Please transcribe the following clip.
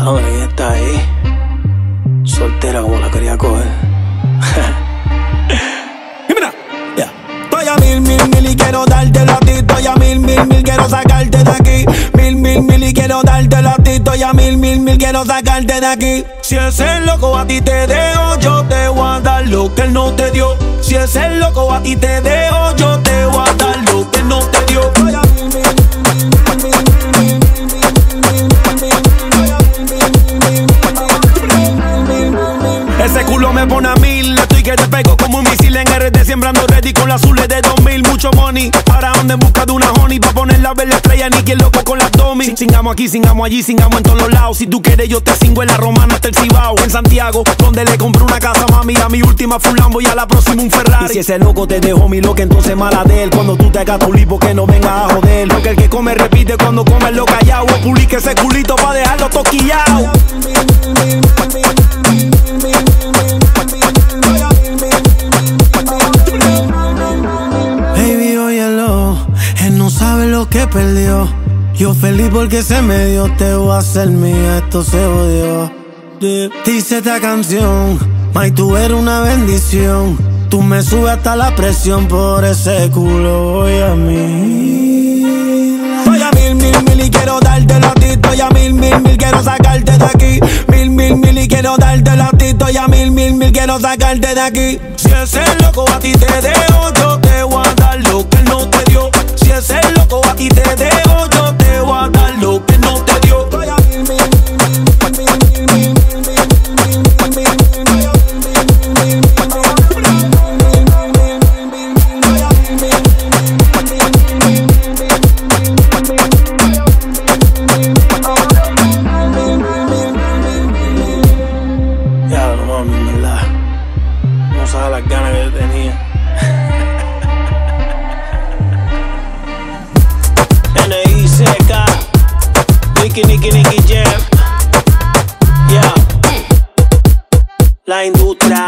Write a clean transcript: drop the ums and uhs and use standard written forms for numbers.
Ahora ella está ahí, soltera como la quería coger. Y mira, yeah. Estoy a mil y quiero dártelo a ti. Estoy a mil, quiero sacarte de aquí. Mil y quiero dártelo a ti. Estoy a mil, quiero sacarte de aquí. Si es el loco a ti te dejo, yo te voy a dar lo que él no te dio. Si es el loco a ti te dejo, yo te voy a dar lo que él no te dio. Estoy a ese culo me pone a 1000. Estoy que te pego como un misil en RD, sembrando ready con las azules de 2000. Mucho money, ahora ando en busca de una honey pa' ponerla a ver la estrella, ni quien loco con las domis. Singamos aquí, singamos allí, singamos en todos los lados. Si tú quieres yo te singo en la Romana hasta el Cibao. En Santiago, donde le compré una casa, mami. A mi última fue un Lambo y a la próxima un Ferrari. Y si ese loco te dejó mi loca, entonces mala de él. Cuando tú te hagas tu lipo que no venga a joder. Porque el que come repite cuando come lo callao. O publique ese culito pa' dejarlo toquillao. Baby, óyelo, él no sabe lo que perdió. Yo feliz porque se me dio, te voy a hacer mía, esto se odió. Dice esta canción, May, tú eres una bendición. Tú me subes hasta la presión por ese culo, voy a mí. Estoy a mil y quiero dártelo a ti. Estoy a mil, quiero sacarte de aquí. Mil y quiero dártelo a ti. Estoy a mil, quiero sacarte de aquí. Si es el loco a ti te dejo, yo te voy a dar lo que él no te dio. Si es el loco a ti te dejo, yo te voy a dar lo que él no te dio. Estoy a las ganas que yo tenía. N.I.C.K. Nicky Jam. Yeah. La industria.